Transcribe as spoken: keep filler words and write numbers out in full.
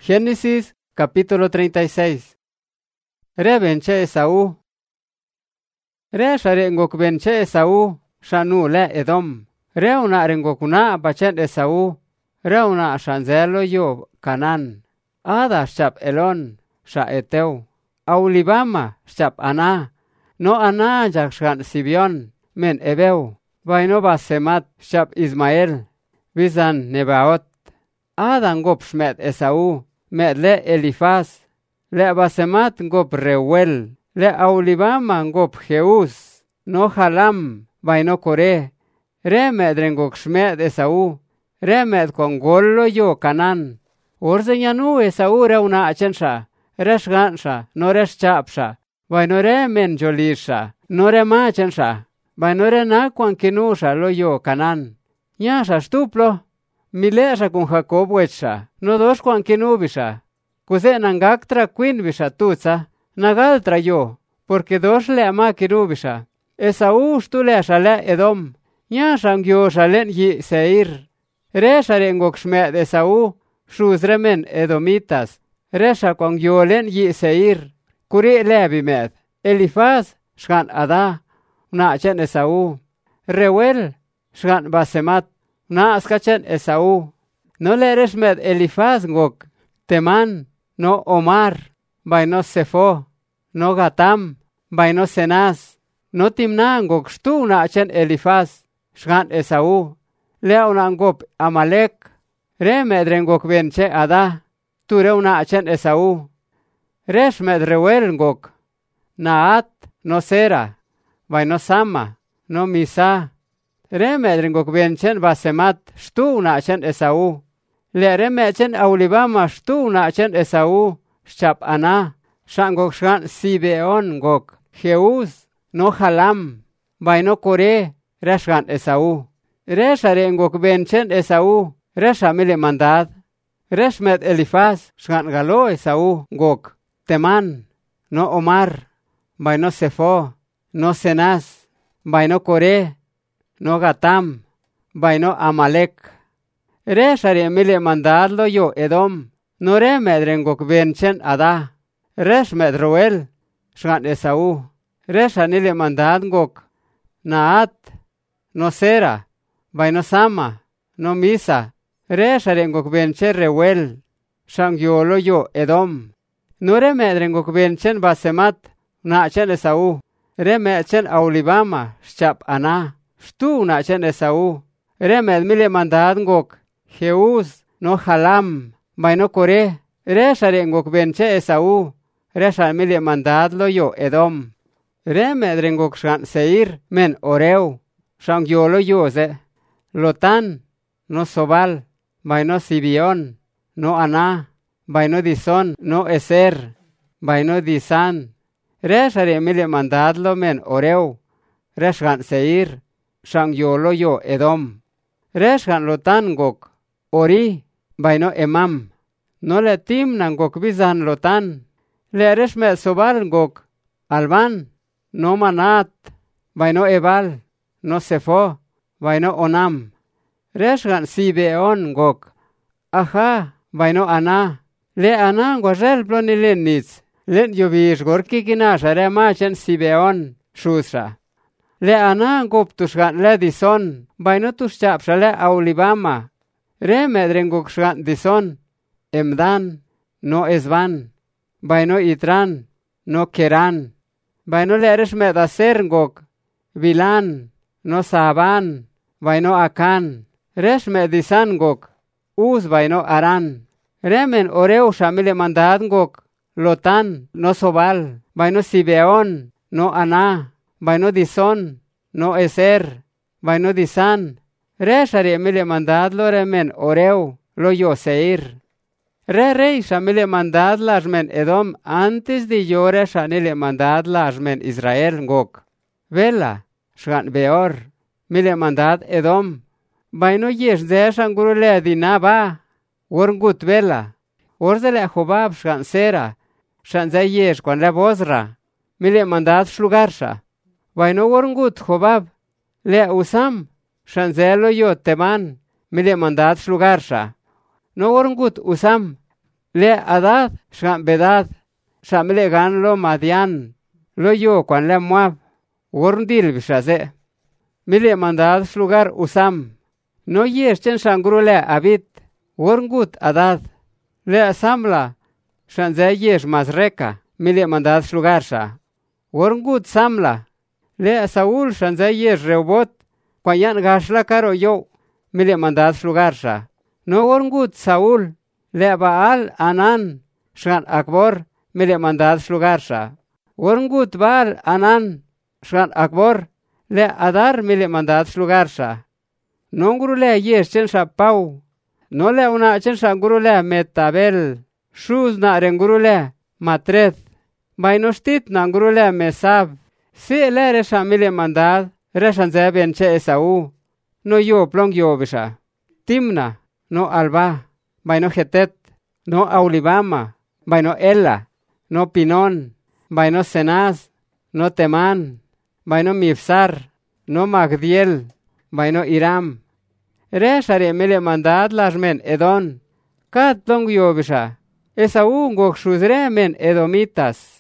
Génesis capítulo treinta y seis. Re benche Esaú. Re sharengok benche Esaú, shanu le Edom. Re una rengokuna bachet Esaú. Re una shanzelo yo Kanan. Ada shap Elon, sha Eteu. Aulibama shap Ana. No Ana jakshan Sibion, men Ebeu. Vaino basemat shap Ismael. Bizan Nebaot. Adan gop shmet Esaú. Met le Elifaz, le basemat ngop Reuel, le Aulibama ngop Jeus, no Halam, vaino Kore, re med rengok shmet Esaú, re med kongolo yo Kanan. Orzenyanu Esaú re una achensha, resh gansha, no resh chapsha, vaino re men jolisha, no re machensha, vaino re na kwankinusha lo yo Kanan. Nyasha stuplo. Milesha con Jacob wecha, no dos quan kinubisha. Kuze nangaktra quinbisha tuza, nagaltra yo, porque dos le ama kirubisha. Esaú stule shale Edom, nyashang yo shalen yi seir. Resha rengok shmet Esaú, shuzremen Edomitas, resha kwang yo len yi seir. Kuri lebi med, Elifaz, shkan Ada, na chen Esaú. Reuel, shkan Basemat. Na askachen Esaú. No le eres med Elifaz ngok. Teman, no Omar. Vaino Sefo. No Gatam. Vaino Senaz. No timna ngok shtu na achen Elifaz. Shgan Esaú. Lea una ngop Amalek. Re med rengok benche Ada. Ture una achen Esaú. Resh med Reuel ngok. Naat, no Sera. Vaino Sama. No Misa. Re medringok benchen basemat shtu na chen Esaú. Le re mechen Aulibama shtu na chen Esaú. Shap Ana. Shangok shan Sibeon gok. Jeus. No Halam. Vaino Kore. Reshan Esaú. Resha rengok benchen Esaú. Resha mile mandad. Resh med Elifaz. Shan galo Esaú gok. Teman. No Omar. Vaino Sefo. No Senaz. Vaino Kore. No Gatam, vaino Amalek. Re shari mile mandadlo yo Edom, no re medrengok benchen Ada. Resh med Reuel, shgan Esaú. Re shanile mandad ngok. Naat, no Sera, vaino Sama, no Misa. Re sharengok benchen Reuel, shang yolo yo Edom. No re medrengok benchen Basemat, na chen Esaú. Re mechen Aulibama, shap Ana. Shtu na chen Esaú. Re med mile mandad ngok. Jeus, no Halam, vaino Kore. Re shari ngok benche Esaú. Re shari mile mandad lo yo Edom. Re med rengok shan Seir, men Oreu. Shang yolo yo ze. Lotan, no Sobal, vaino Sibion, no Ana. Vaino Dison, no Eser, vaino Disan. Re shari mile mandad lo men Oreu. Re shan Seir. Shang yolo yo Edom. Reshan Lotan gok. Ori, vaino Emam. No le tim nangok bizan Lotan. Le reshme Sobal gok. Alban, no Manat. Vaino Ebal, no Sefo. Vaino Onam. Reshan Sibeon gok. Aha, vaino Ana. Le Ana ngwajel ploni len nits. Len yovish gorki kinasha re machen Sibeon shusha. Le Ana ngop tushgan le Dison, vaino tushchapsha le Aulibama. Re medrengok shgan Dison, Emdan, no Esban, vaino Itran, no Keran. Vaino le eresh medaser ngok, Vilan, no Saban, vaino Akan. Resh medisan ngok, Uz vaino Aran. Remen Oreu shamile mandad ngok, Lotan, no Sobal, vaino Sibeon, no Ana. Vaino Dison, no Eser, vaino Disan. Re shari mile mandad lo remen Oreu, lo yo Seir. Re rey shamile mandad lasmen Edom antes de yore shanile mandad lasmen Israel ngok. Vela, shan Beor, mile mandad Edom. Vaino yesh de shanguru le dinaba, worngut vela. Orzele Jobab shan Sera, shan ze yesh kwan le Bozra, mile mandad shlugarsha. Vaino worngut Jobab, le Usam, shanzelo yo Teman, mile mandad shlugarsha. No worngut Usam, le Adad shgan Bedad shamle gan lo Madian lo yo kwan le Moab worndil bishaze mile mandad shlugar Usam no yesh chen shangru le Abit worngut Adad le Samla shanze yesh Mazreka mile mandad shlugar sha worngut Samla le Saul shanze yesh Reubot kwayan gashla karo yo mile mandad shlugar sha no worngut Saul le Baal Anan shan Akbor mile mandad shlugar sha worngut Baal Anan shan Akbor le Adar mile mandad shlugar sha nongru le yesh chen sha Pau no le una chen sha guru le Metabel shuz na renguru le Matreth bainostit na guru le Mesab si le re sha mile mandad re shan zeben che Esau no yo plong yo bisha Timna no Alba baino Hetet no Aulibama baino Ela no Pinon baino Senaz no Teman baino Mifsar no Magdiel baino Iram re share mile mandad lasmen Edon kat long yo bisha Esau ngok shuzre men Edomitas